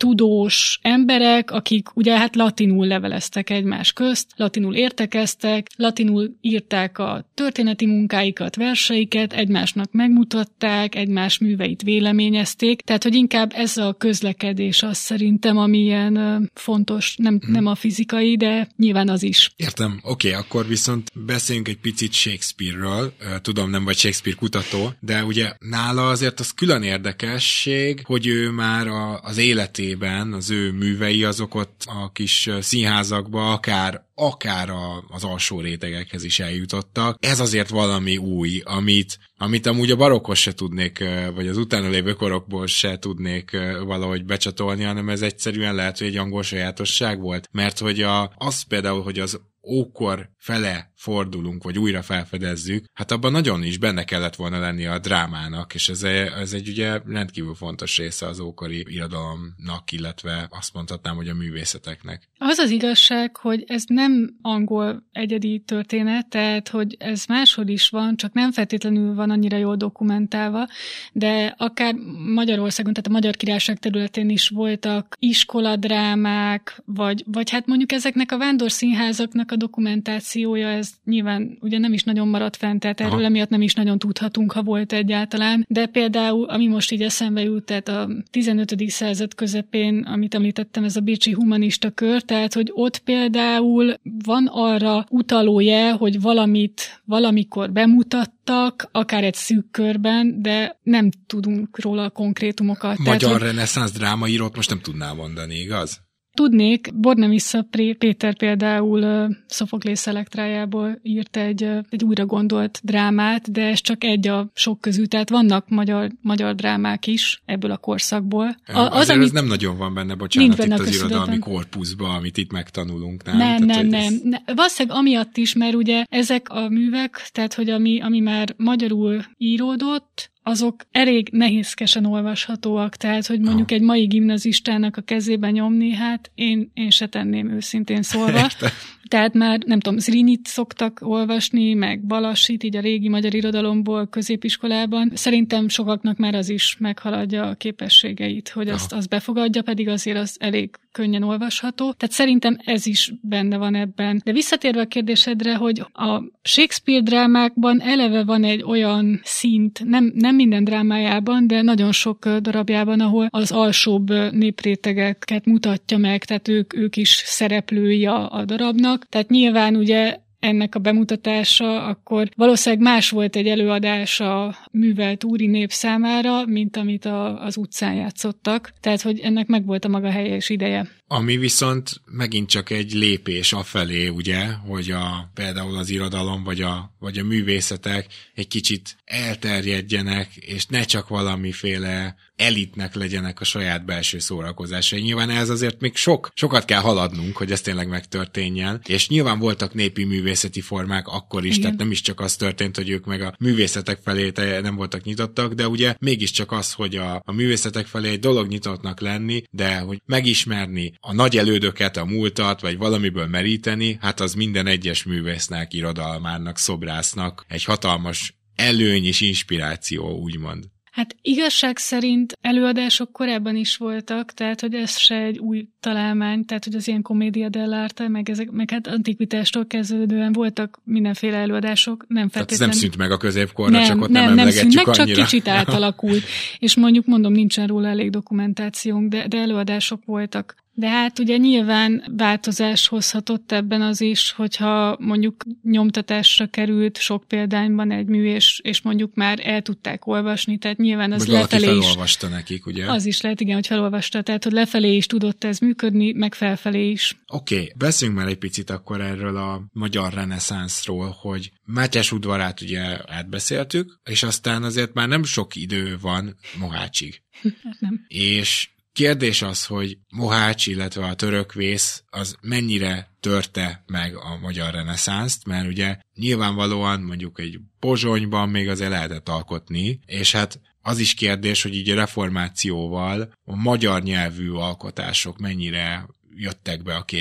tudós emberek, akik ugye hát latinul leveleztek egymás közt, latinul értekeztek, latinul írták a történeti munkáikat, verseiket, egymásnak megmutatták, egymás műveit véleményezték, tehát hogy inkább ez a közlekedés az szerintem, ami ilyen fontos, nem, hmm. nem a fizikai, de nyilván az is. Értem, oké, okay, akkor viszont beszéljünk egy picit Shakespeare-ről. Tudom, nem vagy Shakespeare kutató, de ugye nála azért az külön érdekesség, hogy ő már a, az életében, az ő művei azok ott a kis színházakba akár akár a, az alsó rétegekhez is eljutottak. Ez azért valami új, amit, amit amúgy a barokkos se tudnék, vagy az utána lévő korokból se tudnék valahogy becsatolni, hanem ez egyszerűen lehet, hogy egy angol sajátosság volt. Mert hogy a, az például, hogy az ókor fele fordulunk, vagy újra felfedezzük, hát abban nagyon is benne kellett volna lenni a drámának, és ez, ez egy ugye rendkívül fontos része az ókori irodalomnak, illetve azt mondhatnám, hogy a művészeteknek. Az az igazság, hogy ez nem angol egyedi történet, tehát hogy ez máshol is van, csak nem feltétlenül van annyira jól dokumentálva, de akár Magyarországon, tehát a Magyar Királyság területén is voltak iskoladrámák, vagy, vagy hát mondjuk ezeknek a vándorszínházaknak a dokumentációja, ez nyilván ugye nem is nagyon maradt fent, tehát erről emiatt nem is nagyon tudhatunk, ha volt egyáltalán, de például, ami most így eszembe jut, tehát a tizenötödik század közepén, amit említettem, ez a bécsi humanista kör, tehát hogy ott például van arra utaló jel, hogy valamit valamikor bemutattak, akár egy szűk körben, de nem tudunk róla a konkrétumokat. Magyar tehát, reneszánsz drámaírót most nem tudnál mondani, igaz? Tudnék, Bornemisza Péter például Szofoklész Elektrájából írt egy, egy újra gondolt drámát, de ez csak egy a sok közül, tehát vannak magyar, magyar drámák is ebből a korszakból. A, az, Azért amit, ez nem nagyon van benne, bocsánat, benne itt az irodalmi korpuszban, amit itt megtanulunk. Nem, nem, tehát, nem. nem. Ez... nem. Valószínűleg amiatt is, mert ugye ezek a művek, tehát hogy ami, ami már magyarul íródott, azok elég nehézkesen olvashatóak, tehát, hogy mondjuk egy mai gimnazistának a kezében nyomni, hát én, én se tenném őszintén szólva. Tehát már, nem tudom, Zrinyit szoktak olvasni, meg Balassit, így a régi magyar irodalomból középiskolában. Szerintem sokaknak már az is meghaladja a képességeit, hogy azt, azt befogadja, pedig azért az elég könnyen olvasható. Tehát szerintem ez is benne van ebben. De visszatérve a kérdésedre, hogy a Shakespeare drámákban eleve van egy olyan szint, nem, nem minden drámájában, de nagyon sok darabjában, ahol az alsóbb néprétegeket mutatja meg, tehát ők, ők is szereplői a, a darabnak. Tehát nyilván ugye ennek a bemutatása, akkor valószínűleg más volt egy előadás a művelt úri nép számára, mint amit a, az utcán játszottak. Tehát, hogy ennek megvolt a maga helye és ideje. Ami viszont megint csak egy lépés afelé, ugye, hogy a, például az irodalom vagy a, vagy a művészetek egy kicsit elterjedjenek, és ne csak valamiféle elitnek legyenek a saját belső szórakozásai. Nyilván ez azért még sok, sokat kell haladnunk, hogy ez tényleg megtörténjen, és nyilván voltak népi művészeti formák akkor is, igen. Tehát nem is csak az történt, hogy ők meg a művészetek felé nem voltak nyitottak, de ugye mégiscsak az, hogy a, a művészetek felé egy dolog nyitottnak lenni, de hogy megismerni a nagy elődöket, a múltat, vagy valamiből meríteni, hát az minden egyes művésznek, irodalmárnak, szobrásznak egy hatalmas előny és inspiráció, úgymond. Hát igazság szerint előadások korábban is voltak, tehát hogy ez se egy új találmány, tehát hogy az ilyen commedia dell'arte, meg, ezek, meg hát antikvitástól kezdődően voltak mindenféle előadások, nem feltétlenül. Tehát ez nem szűnt meg a középkorra, nem, csak ott nem, nem emlegetjük nem szűnt meg, annyira. Csak kicsit átalakult. És mondjuk mondom, nincsen róla elég dokumentációnk, de, de előadások voltak. De hát ugye nyilván változás hozhatott ebben az is, hogyha mondjuk nyomtatásra került sok példányban egy mű, és, és mondjuk már el tudták olvasni, tehát nyilván az vagy lefelé valaki is... felolvasta nekik, ugye? Az is lehet, igen, hogy felolvasta, tehát hogy lefelé is tudott ez működni, meg felfelé is. Oké, okay, beszéljünk már egy picit akkor erről a magyar reneszánszról, hogy Mátyás udvarát ugye átbeszéltük, és aztán azért már nem sok idő van Mohácsig. Hát nem. És kérdés az, hogy Mohács, illetve a törökvész az mennyire törte meg a magyar reneszánszt, mert ugye nyilvánvalóan mondjuk egy Pozsonyban még azért lehetett alkotni, és hát az is kérdés, hogy így a reformációval a magyar nyelvű alkotások mennyire jöttek be a képbe.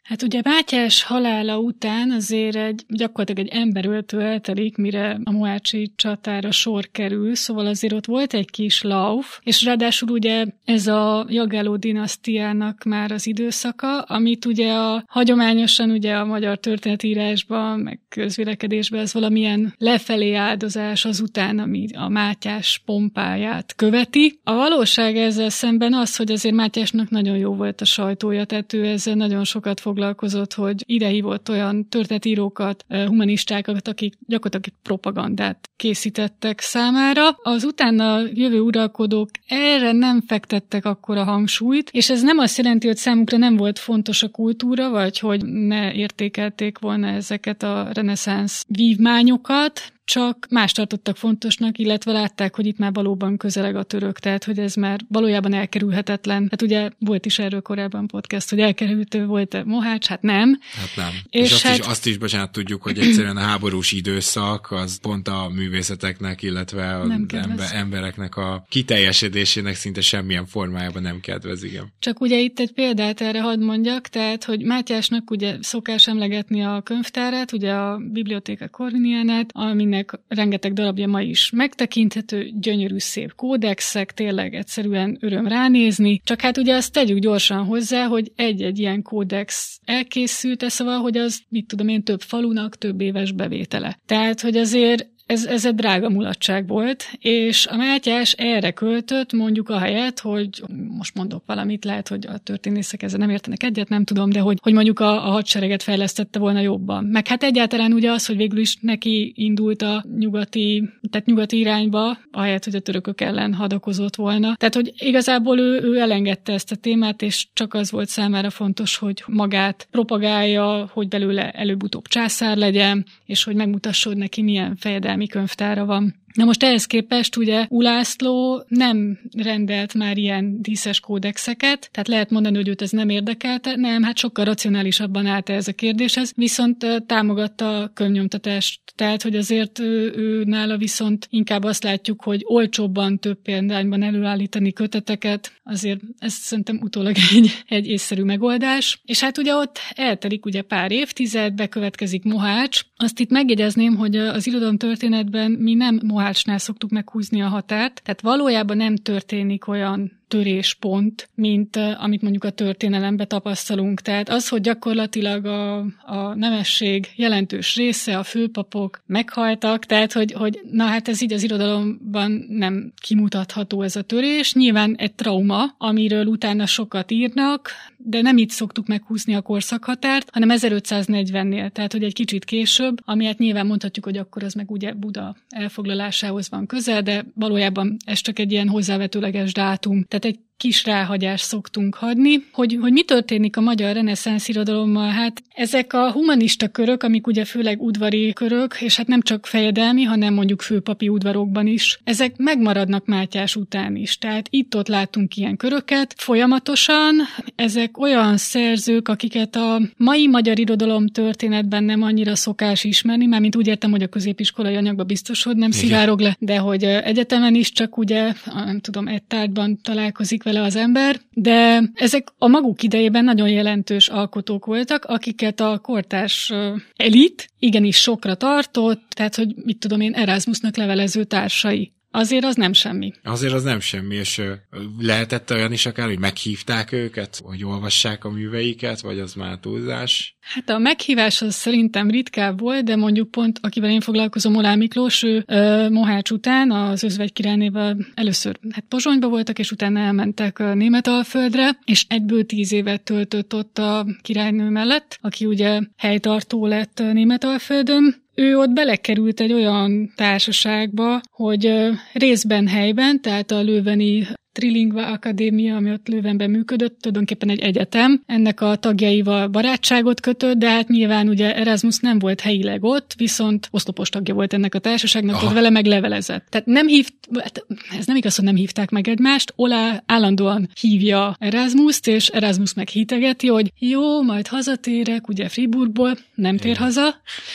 Hát ugye Mátyás halála után azért egy, gyakorlatilag egy emberöltő eltelik, mire a mohácsi csatára sor kerül, szóval azért ott volt egy kis lauf, és ráadásul ugye ez a Jagelló dinasztiának már az időszaka, amit ugye a, hagyományosan ugye a magyar történetírásban, meg közvélekedésben ez valamilyen lefelé áldozás azután, ami a Mátyás pompáját követi. A valóság ezzel szemben az, hogy azért Mátyásnak nagyon jó volt a sajtója, tehát ő ezzel nagyon sokat foglalkozott, hogy idehívott olyan történetírókat, humanistákat, akik gyakorlatilag propagandát készítettek számára. Az utána jövő uralkodók erre nem fektettek akkora hangsúlyt, és ez nem azt jelenti, hogy számukra nem volt fontos a kultúra, vagy hogy ne értékelték volna ezeket a reneszánsz vívmányokat, csak más tartottak fontosnak, illetve látták, hogy itt már valóban közeleg a török, tehát hogy ez már valójában elkerülhetetlen. Hát ugye volt is erről korábban podcast, hogy elkerülhető volt-e Mohács, hát nem. Hát nem. És, és azt, hát... is, azt is, bocsánat, tudjuk, hogy egyszerűen a háborús időszak az pont a művészeteknek, illetve az ember, embereknek a kiteljesedésének szinte semmilyen formájában nem kedvez, igen. Csak ugye itt egy példát erre hadd mondjak, tehát, hogy Mátyásnak ugye szokás emlegetni a könyvtárát, ugye a Bibliotheca Corvinianát, aminek rengeteg darabja ma is megtekinthető, gyönyörű szép kódexek, tényleg egyszerűen öröm ránézni, csak hát ugye azt tegyük gyorsan hozzá, hogy egy-egy ilyen kódex elkészült, szóval, hogy az, mit tudom én, több falunak több éves bevétele. Tehát, hogy azért Ez, ez egy drága mulatság volt, és a Mátyás erre költött, mondjuk ahelyett, hogy most mondok valamit, lehet, hogy a történészek ezzel nem értenek egyet, nem tudom, de hogy, hogy mondjuk a, a hadsereget fejlesztette volna jobban. Meg hát egyáltalán ugye az, hogy végül is neki indult a nyugati, tehát nyugati irányba, ahelyett, hogy a törökök ellen hadakozott volna. Tehát, hogy igazából ő, ő elengedte ezt a témát, és csak az volt számára fontos, hogy magát propagálja, hogy belőle előbb-utóbb császár legyen, és hogy megmutasson neki milyen fejedelmi könyvtára van. Na most ehhez képest ugye Ulászló nem rendelt már ilyen díszes kódexeket, tehát lehet mondani, hogy őt ez nem érdekelte, nem, hát sokkal racionálisabban állt ez a kérdéshez, viszont támogatta a könyvnyomtatást, tehát hogy azért ő, ő nála viszont inkább azt látjuk, hogy olcsóbban több példányban előállítani köteteket, azért ez szerintem utólag egy, egy észszerű megoldás. És hát ugye ott eltelik ugye pár évtized, bekövetkezik Mohács. Azt itt megjegyezném, hogy az irodalomtörténetben mi nem Mohácsnál szoktuk meghúzni a határt, tehát valójában nem történik olyan töréspont, mint uh, amit mondjuk a történelemben tapasztalunk. Tehát az, hogy gyakorlatilag a, a nemesség jelentős része, a főpapok meghaltak, tehát hogy, hogy na hát ez így az irodalomban nem kimutatható ez a törés. Nyilván egy trauma, amiről utána sokat írnak, de nem itt szoktuk meghúzni a korszakhatárt, hanem ezerötszáznegyvennél, tehát hogy egy kicsit később, ami hát nyilván mondhatjuk, hogy akkor az meg ugye Buda elfoglalásához van közel, de valójában ez csak egy ilyen hozzávetőleges dátum. Tehát egy kis ráhagyást szoktunk hagyni. Hogy, hogy mi történik a magyar reneszánsz irodalommal? Hát ezek a humanista körök, amik ugye főleg udvari körök, és hát nem csak fejedelmi, hanem mondjuk főpapi udvarokban is, ezek megmaradnak Mátyás után is. Tehát itt-ott látunk ilyen köröket folyamatosan. Ezek olyan szerzők, akiket a mai magyar irodalom történetben nem annyira szokás ismerni, mármint úgy értem, hogy a középiskolai anyagban biztos, hogy nem szivárog le, de hogy egyetemen is csak ugye, nem tudom, egy tárgyban találkozik vele az ember, de ezek a maguk idejében nagyon jelentős alkotók voltak, akiket a kortárs elit igenis sokra tartott, tehát, hogy mit tudom én, Erasmusnak levelező társai. Azért az nem semmi. Azért az nem semmi, és lehetett olyan is akár, hogy meghívták őket, hogy olvassák a műveiket, vagy az már túlzás? Hát a meghívás az szerintem ritkább volt, de mondjuk pont, akivel én foglalkozom, Oláh Miklós, ő uh, Mohács után az Özvegy királynéval először hát Pozsonyba voltak, és utána elmentek uh, Németalföldre, és egyből tíz évet töltött ott a királynő mellett, aki ugye helytartó lett uh, Németalföldön. Ő ott belekerült egy olyan társaságba, hogy uh, részben helyben, tehát a Lőveni Trilingva Akadémia, ami ott Lővenben működött, tulajdonképpen egy egyetem. Ennek a tagjaival barátságot kötött, de hát nyilván ugye Erasmus nem volt helyileg ott, viszont oszlopos tagja volt ennek a társaságnak, tehát vele meglevelezett. Tehát nem hívt, ez nem igaz, hogy nem hívták meg egymást, Oláh állandóan hívja Erasmust, és Erasmus meg hitegeti, hogy jó, majd hazatérek, ugye Fribourgból, nem tér haza,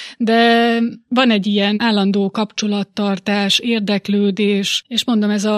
de van egy ilyen állandó kapcsolattartás, érdeklődés, és mondom, ez a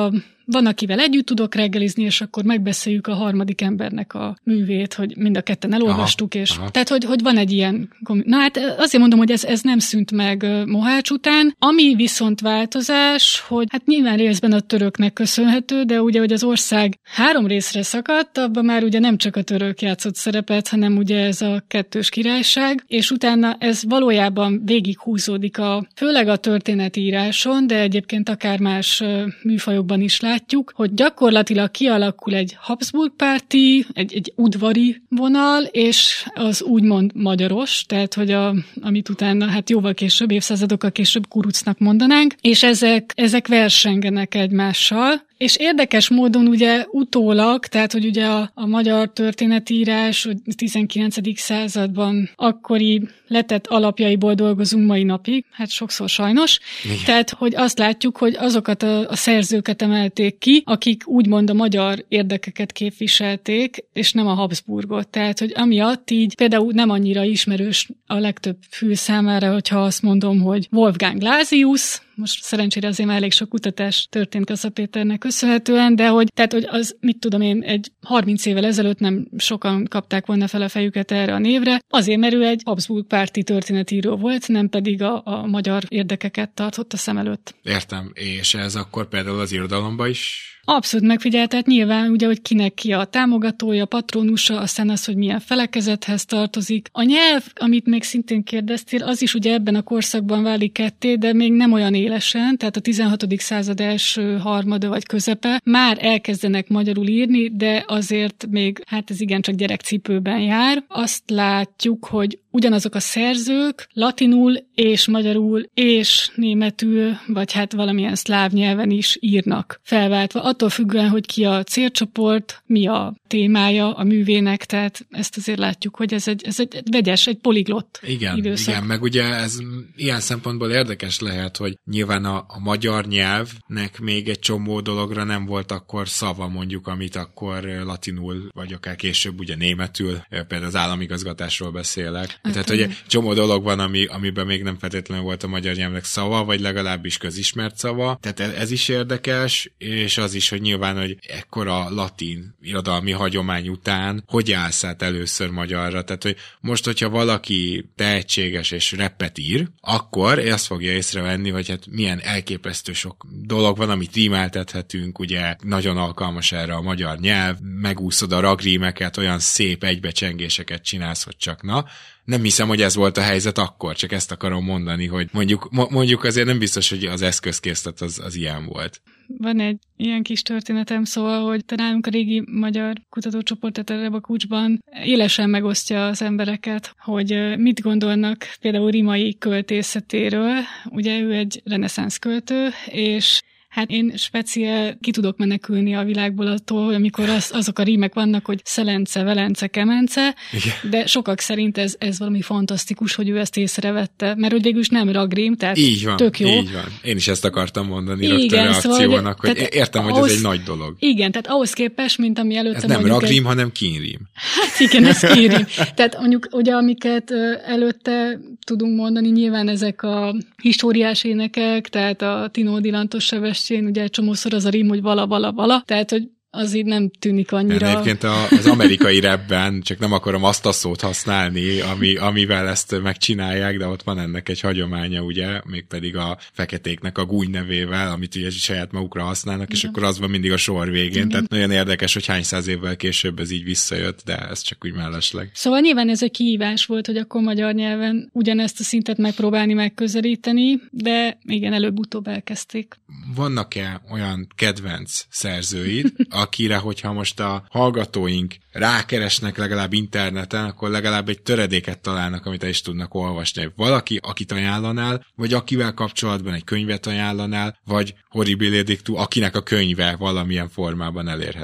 van, akivel együtt tudok reggelizni, és akkor megbeszéljük a harmadik embernek a művét, hogy mind a ketten elolvastuk, aha, és aha. Tehát, hogy, hogy van egy ilyen... Na hát azért mondom, hogy ez, ez nem szűnt meg Mohács után. Ami viszont változás, hogy hát nyilván részben a töröknek köszönhető, de ugye, hogy az ország három részre szakadt, abban már ugye nem csak a török játszott szerepet, hanem ugye ez a kettős királyság, és utána ez valójában végighúzódik a, főleg a történetíráson, de egyébként akár más műfajokban is látjuk, hogy gyakorlatilag kialakul egy Habsburg-párti, egy, egy udvari vonal, és az úgymond magyaros, tehát hogy a, amit utána hát jóval később, évszázadokkal később kurucnak mondanánk, és ezek, ezek versengenek egymással. És érdekes módon ugye utólag, tehát hogy ugye a, a magyar történetírás tizenkilencedik században akkori letett alapjaiból dolgozunk mai napig, hát sokszor sajnos. Igen. Tehát, hogy azt látjuk, hogy azokat a, a szerzőket emelték ki, akik úgymond a magyar érdekeket képviselték, és nem a Habsburgot. Tehát, hogy amiatt így például nem annyira ismerős a legtöbb fül számára, hogyha azt mondom, hogy Wolfgang Lazius, most szerencsére azért már elég sok kutatás történt Kassa Péternek köszönhetően, de hogy, tehát, hogy az, mit tudom én, egy harminc évvel ezelőtt nem sokan kapták volna fel a fejüket erre a névre, azért mert ő egy Habsburg párti történetíró volt, nem pedig a, a magyar érdekeket tartott a szem előtt. Értem, és ez akkor például az irodalomba is... Abszolút megfigyelt, tehát nyilván ugye, hogy kinek ki a támogatója, patronusa, aztán az, hogy milyen felekezethez tartozik. A nyelv, amit még szintén kérdeztél, az is ugye ebben a korszakban válik ketté, de még nem olyan élesen, tehát a tizenhatodik század első harmada vagy közepe már elkezdenek magyarul írni, de azért még, hát ez igencsak gyerekcipőben jár. Azt látjuk, hogy ugyanazok a szerzők latinul és magyarul és németül, vagy hát valamilyen szláv nyelven is írnak felváltva. Attól függően, hogy ki a célcsoport, mi a témája a művének, tehát ezt azért látjuk, hogy ez egy, ez egy vegyes, egy poliglott igen, időszak. Igen, meg ugye ez ilyen szempontból érdekes lehet, hogy nyilván a, a magyar nyelvnek még egy csomó dologra nem volt akkor szava mondjuk, amit akkor latinul, vagy akár később ugye németül, például az államigazgatásról beszélek. Hát, tehát, hogy csomó dolog van, ami, amiben még nem feltétlenül volt a magyar nyelvnek szava, vagy legalábbis közismert szava. Tehát ez is érdekes, és az is, hogy nyilván, hogy ekkora latin irodalmi hagyomány után hogy állsz át először magyarra. Tehát, hogy most, hogyha valaki tehetséges és rappet ír, akkor azt fogja észrevenni, hogy hát milyen elképesztő sok dolog van, amit rímeltethetünk, ugye nagyon alkalmas erre a magyar nyelv, megúszod a ragrímeket, olyan szép egybecsengéseket csinálsz, hogy csak na. Nem hiszem, hogy ez volt a helyzet akkor, csak ezt akarom mondani, hogy mondjuk, mondjuk azért nem biztos, hogy az eszközkészlet az, az ilyen volt. Van egy ilyen kis történetem, szóval, hogy nálunk a régi magyar kutatócsoport, tehát a Rebakucsban élesen megosztja az embereket, hogy mit gondolnak például Rimai költészetéről. Ugye ő egy reneszánsz költő, és hát én speciál ki tudok menekülni a világból attól, hogy amikor az, azok a rímek vannak, hogy Szelence, Velence, Kemence, igen. De sokak szerint ez, ez valami fantasztikus, hogy ő ezt észrevette, mert hogy végülis nem ragrím, tehát így van, tök jó. Így van. Én is ezt akartam mondani rögtön reakciónak, szóval, hogy értem, hogy ahhoz, ez egy nagy dolog. Igen, tehát ahhoz képest, mint ami előtte ez nem ragrím, egy... hanem kínrím. Hát igen, ez kínrím. Tehát mondjuk, ugye, amiket előtte tudunk mondani, nyilván ezek a históriás énekek, tehát a Tinódi Lantos Sebestyén, ugye csomószor az a rím, hogy vala-vala-vala, tehát, hogy az így nem tűnik annyira. Egyébként az amerikai rapben, csak nem akarom azt a szót használni, ami, amivel ezt megcsinálják, de ott van ennek egy hagyománya, ugye, mégpedig a feketéknek a gúny nevével, amit ugye saját magukra használnak, igen. És akkor az van mindig a sor végén. Igen. Tehát nagyon érdekes, hogy hány száz évvel később ez így visszajött, de ez csak úgy mellesleg. Szóval nyilván ez egy kihívás volt, hogy akkor magyar nyelven ugyanezt a szintet megpróbálni megközelíteni, de igen, előbb-utóbb elkezdték. Vannak-e olyan kedvenc szerzőid, akire, hogyha most a hallgatóink rákeresnek legalább interneten, akkor legalább egy töredéket találnak, amit el is tudnak olvasni. Valaki, akit ajánlanál, vagy akivel kapcsolatban egy könyvet ajánlanál, vagy Horribile Dictu, akinek a könyve valamilyen formában elérhető.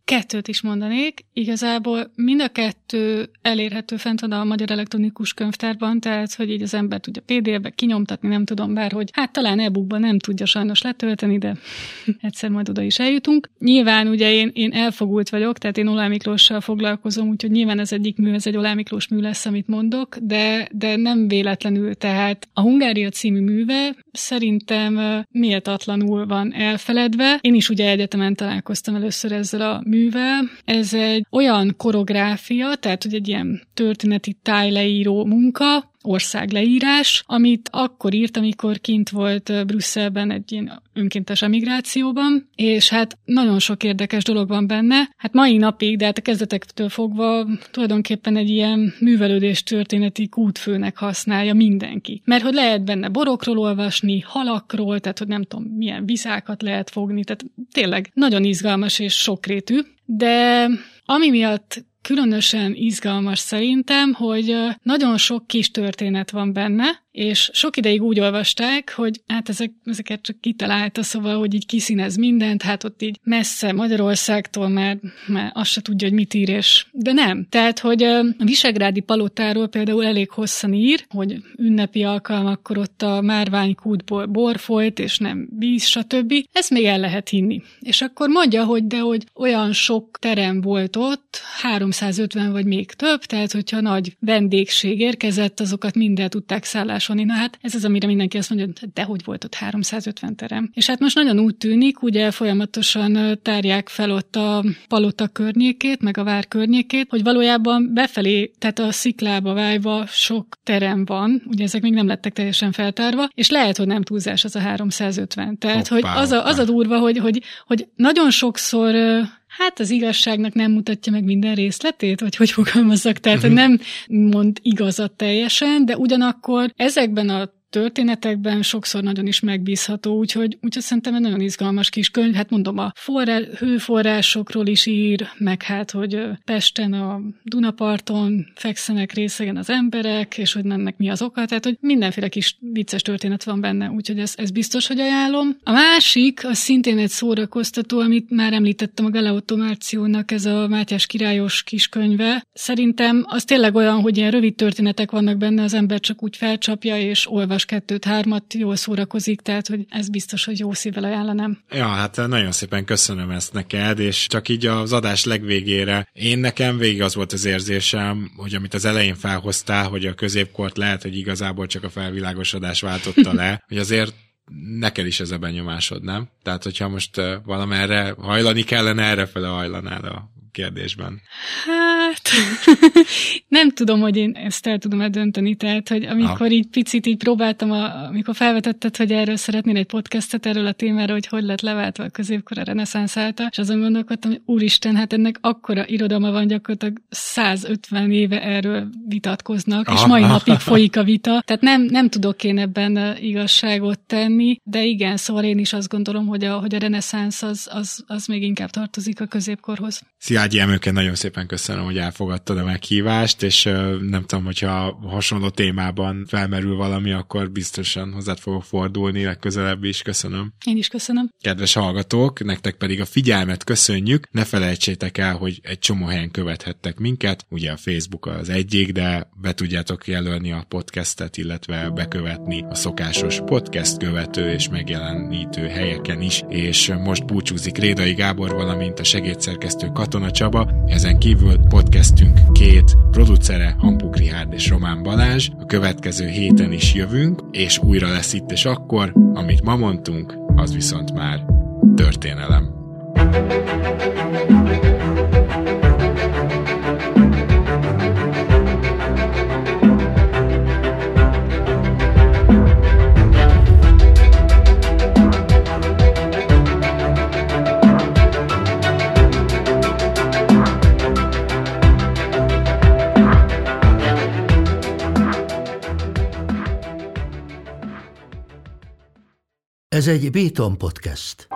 Kettőt is mondanék. Igazából mind a kettő elérhető fent van a Magyar Elektronikus Könyvtárban, tehát hogy így az ember tudja pé dé ef-be kinyomtatni, nem tudom, bárhogy. Hát talán e-bookban nem tudja sajnos letölteni, de egyszer majd oda is eljutunk. Nyilván ugye én, én elfogult vagyok, tehát én Oláh Miklóssal foglalkozom, úgyhogy nyilván ez egyik mű, ez egy Oláh Miklós mű lesz, amit mondok, de, de nem véletlenül. Tehát a Hungária című műve szerintem méltatlanul van elfeledve. Én is ugye egyetemen találkoztam először ezzel a művel. Ez egy olyan koreográfia, tehát hogy egy ilyen történeti tájleíró munka, országleírás, amit akkor írt, amikor kint volt Brüsszelben egy ilyen önkéntes emigrációban, és hát nagyon sok érdekes dolog van benne. Hát mai napig, de hát a kezdetektől fogva tulajdonképpen egy ilyen művelődés történeti kútfőnek használja mindenki. Mert hogy lehet benne borokról olvasni, halakról, tehát hogy nem tudom, milyen viszákat lehet fogni, tehát tényleg nagyon izgalmas és sokrétű, de ami miatt különösen izgalmas szerintem, hogy nagyon sok kis történet van benne, és sok ideig úgy olvasták, hogy hát ezek, ezeket csak kitalálta, szóval, hogy így kiszínez mindent, hát ott így messze Magyarországtól már, már azt se tudja, hogy mit ír, és de nem. Tehát, hogy a Visegrádi palotáról például elég hosszan ír, hogy ünnepi alkalmakkor ott a márványkútból bor folyt, és nem víz, stb. Ezt még el lehet hinni. És akkor mondja, hogy de hogy olyan sok terem volt ott, háromszázötven vagy még több, tehát hogyha nagy vendégség érkezett, azokat mindent tudták szállásolni. Na hát ez az, amire mindenki azt mondja, hogy dehogy volt ott háromszázötven terem. És hát most nagyon úgy tűnik, ugye folyamatosan tárják fel ott a palota környékét, meg a vár környékét, hogy valójában befelé, tehát a sziklába vájva sok terem van, ugye ezek még nem lettek teljesen feltárva, és lehet, hogy nem túlzás az a háromszázötven. Tehát, hoppá, hogy az a, az a durva, hogy, hogy, hogy nagyon sokszor hát az igazságnak nem mutatja meg minden részletét, vagy hogy fogalmazzak, tehát uh-huh. nem mond igazat teljesen, de ugyanakkor ezekben a történetekben sokszor nagyon is megbízható, úgyhogy, úgyhogy szerintem egy nagyon izgalmas kis könyv. Hát mondom, a forrás, hőforrásokról is ír, meg hát, hogy Pesten a Dunaparton fekszenek részegen az emberek, és hogy ennek mi az oka, tehát hogy mindenféle kis vicces történet van benne, úgyhogy ez, ez biztos, hogy ajánlom. A másik, az szintén egy szórakoztató, amit már említettem, a Galeotto Márciónak ez a Mátyás királyos kiskönyve. Szerintem az tényleg olyan, hogy ilyen rövid történetek vannak benne, az ember csak úgy felcsapja és olvas kettőt, hármat, jól szórakozik, tehát hogy ez biztos, hogy jó szívvel ajánlanám. Ja, hát nagyon szépen köszönöm ezt neked, és csak így az adás legvégére, én nekem végig az volt az érzésem, hogy amit az elején felhoztál, hogy a középkort lehet, hogy igazából csak a felvilágosodás váltotta le, hogy azért neked is ez a benyomásod, nem? Tehát, hogyha most valamerre hajlani kellene, errefele hajlanál a kérdésben. Hát, nem tudom, hogy én ezt el tudom-e dönteni, tehát, hogy amikor ha. így picit így próbáltam, a, amikor felvetetted, hogy erről szeretnél egy podcastet, erről a témáról, hogy hogy lett leváltva a középkor a reneszánsz által, és azon gondolkodtam, hogy úristen, hát ennek akkora irodalma van, gyakorlatilag százötven éve erről vitatkoznak, aha, és mai aha. napig folyik a vita, tehát nem, nem tudok én ebben igazságot tenni, de igen, szóval én is azt gondolom, hogy a, hogy a reneszánsz az, az, az még inkább tartozik a középkorhoz. Szilágyi Emőken, nagyon szépen köszönöm, hogy elfogadtad a meghívást, és nem tudom, hogyha hasonló témában felmerül valami, akkor biztosan hozzád fogok fordulni, legközelebb is. Köszönöm. Én is köszönöm. Kedves hallgatók, nektek pedig a figyelmet köszönjük. Ne felejtsétek el, hogy egy csomó helyen követhettek minket, ugye a Facebook az egyik, de be tudjátok jelölni a podcastet, illetve bekövetni a szokásos podcast követő és megjelenítő helyeken is, és most búcsúzik Rédai Gábor, valamint a segédszerkesztő Katona Csaba, ezen kívül podcastünk két producere, Hampuk Rihárd és Román Balázs. A következő héten is jövünk, és újra lesz itt és akkor, amit ma mondtunk, az viszont már történelem. Ez egy Béton Podcast.